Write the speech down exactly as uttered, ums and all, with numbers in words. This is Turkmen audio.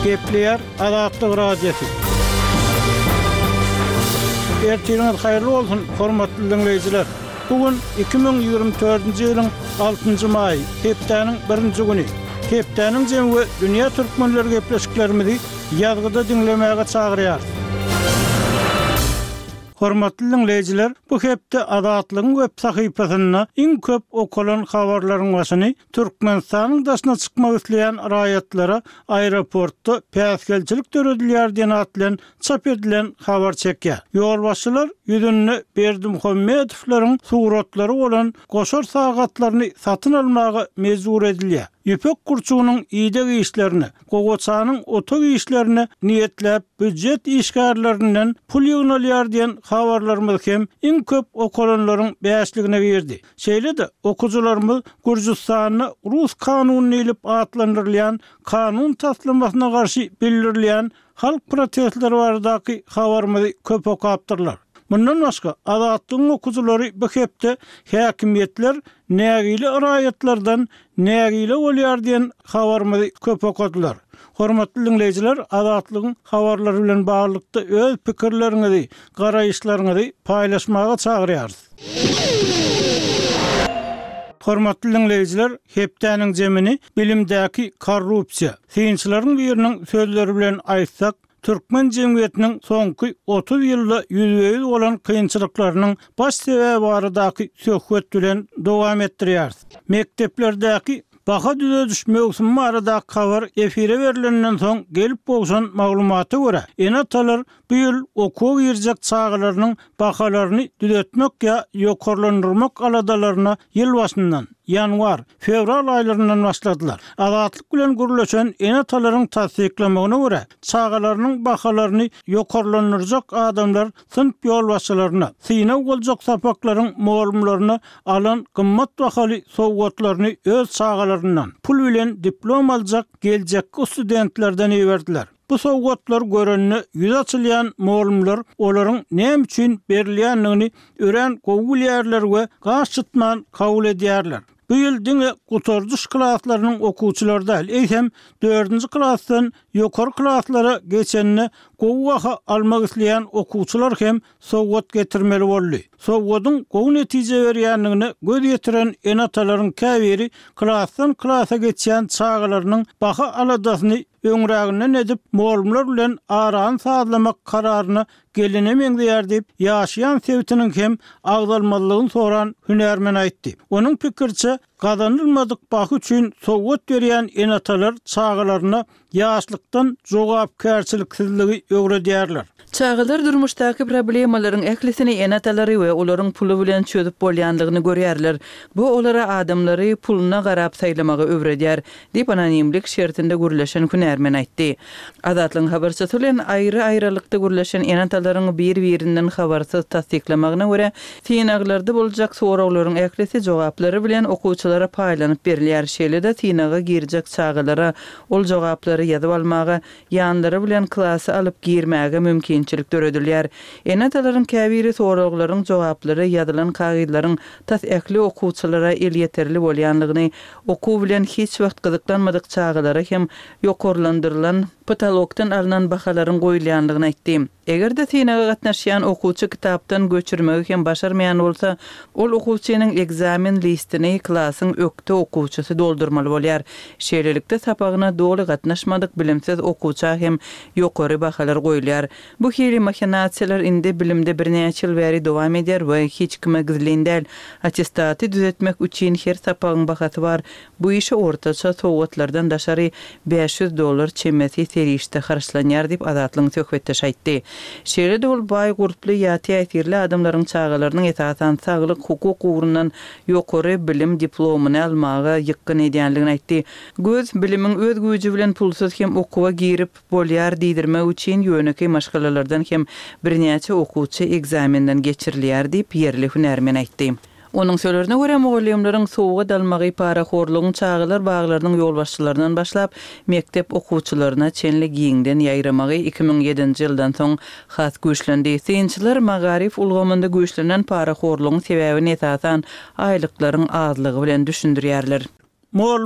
Gepleyer Azatlyk radiosu. Ertiriniz hayırlı olsun hormatly dinleyijiler. Bugün iki bin ýygrimi dördünji ýylyň altynjy maý, hepdeniň birinji güni. Hepdeniň jemgy dünýä türkmenleri gepleşiklerimizi ýazgyda dinlemäge çagyrýar. Hormatly dinleyijiler, bu hepde Azatlygyň web sahypasyna iň köp okulan habarlaryň başyny Türkmenistanyň daşyna çykmak isleýän raýatlara aeroportda päsgelçilik töredilýär diýen atlan çap edilen habar çekýär. Ýolbaşçylar ýüzünde Berdimuhammedowlaryň suratlary bolan goşar sagatlaryny satyn almagy mejbur edilýär. Ýepek kurçugynyň ýygy işlerini, gogoçanyň oto işlerini niýetlep büdjet işgärlerinden pul ýygnalýar diýen habarlarymyz hem iň köp okulanlaryň bäşligine girdi. Şeýle-de okujularymyz Gürjistanyny Rus kanunyny ilip atlandyrylýan kanun taslamasyna garşy bildirilýän halk protestleri baradaky habarymyzy köp okapdyrlar. Bundan başga Azatlygyň okujulary bu hepde häkimetler nägili raýatlardan nägili bolýar diýen habarymyzy köp okadylar. Hormatly dinleyijiler, Azatlygyň habarlary bilen baglykda öz pikirleriňizi, garaýyşlaryňyzy paýlaşmaga çagyrýarys. Hormatly dinleyijiler, hepdeniň jemini bilimdäki korrupsiýa. Synçylaryň biriniň sözleri bilen aýtsak, Türkmen jemgyýetiniň soňky otuz ýylda ýüzüňiz bolan kynçylyklarynyň baş sebäbi baradaky söhbet bilen dowam etdirýär. Mekteplerdäki baha düzeliş mevsimi baradaky habar efire berilenden soň gelip bolşan maglumaty görä, enatalar bu ýyl okuw girjek çağlarynyň bahalaryny düzeltmek ýa ýokarlandyrmak aladalaryna ýyl başyndan yanvar, fevral aýlaryndan başladylar. Azatlyk bilen gürleşen enatalaryň tasdiklamagyna görä, çağalarynyň bahalaryny ýokarlandyrjak adamlar sınıf ýolbaşçylaryna, synaw boljak sapaklaryň muallimlaryna alan gymmat bahaly sowgatlaryny öz çağalaryndan pul bilen diplom aljak geljek studentlerden ýerdiler. Bu sowgatlar görenini ýüz açylýan muallimler olaryň näme üçin berilýänligini ören gowulýarlar we gaşytman kabul edýärler. Bu ýyl diňe gutarjyş klaslarynyň okuwçylary da eýsem dördünji klasdan ýokary klaslara geçenini gowwaha almak isleýän okuwçylar hem sowgat getirmeli boldy. Sowgatyň gowy netije berýänligini göz ýetiren enatalaryň käbiri klasdan klasa geçýän çağlarynyň baha aladasyny öňräginden edip muallimler bilen aran sazlamak kararyny gelinemeň diýär diýip ýaşaýan sebitiniň hem agdalmalygyny soran hünärmen aýtdy. Onuň pikirçe gazanylmadyk bahy üçin sowgat berýän enatalar çağlaryna ýaşlykdan jogapkärçiliksizligi öwredýärler. Çağlar durmuşdaky problemalaryň eklisini enatalary we olaryň pulu bilen çözüp bolýanlygyny görýärler. Bu olara adamlary puluna garap saýlamagy öwredýär, diýip anonimlik şertinde gürleşen hünärmen aýtdy. Azatlygyň habarçysy bilen aýry-aýrylykda gürleşen enatalaryň bir-birinden habarsyz tasdiklamagyna görä, synaglarda boljak sorawlaryň eklisi jogaplary bilen okuwçylara paýlanyp berilýär. Şeýle-de synaga girjek çağlara ol jogaplary ýazyp almagy, ýanlary bilen klasy alyp girmäge mümkin çilik töredilýär. Enatalaryň käbiri sorawlaryň jogaplary ýazylan kagylaryň tasdikli okuwçylara el ýeterli bolýanlygyny, okuw bilen hiç wagt gyzyklanmadyk çağlara hem ýokarlandyrylan patologdan alınan bahalaryň goýulýanlygyny aýtdy. Egerde synaga gatnaşýan okuwçy kitapdan göçürmegi hem başarmaýan bolsa, ol okuwçynyň egzamin listini klasyň ökte okuwçysy doldurmaly bolýar. Şeýlelikde sapagyna doly gatnaşmadyk bilimsiz okuwça hem ýokary bahalar goýulýar. Bu hili mahinasiýalar indi bilimde birnäçe ýyl bäri dowam edýär we hiç kime gizlendäl. Attestaty düzeltmek üçin her sapagyň bahasy bar. Bu işe ortaça sowgatlardan daşary beş yüz dollar çemmesi serişde harçlanýar diýip Azatlygyň söhbetde aýtdy. Şeýle-de ol baý guruply ýa-da ýetirli adamlaryň çağalarynyň esasan saglyk hukuk ugrundan ýokary bilim diplomuny almagy ýykyn edýänligini aýtdy. Göz bilimiň öz güýji bilen pulsuz hem okuwa girip bolýar diýdirmek üçin ýöneki maşgalalardan hem birnäçe okuwçy egzaminden geçirilýär diýip ýerli hünärmen aýtdy. Onun sözlerine göre muallimlerin soğuğa dalmagy paraxorlugyň çağlar baglarynyň ýolbaşçylaryndan başlap mektep okuwçylaryna çenli giýiňden ýaýramagy iki bin ýedinji ýyldan soň has güýçlendi. Synçylar magarif ulgamynda güýçlenen paraxorlugyň sebäbini esasan aýlyklaryň azlygy bilen düşündirýärler.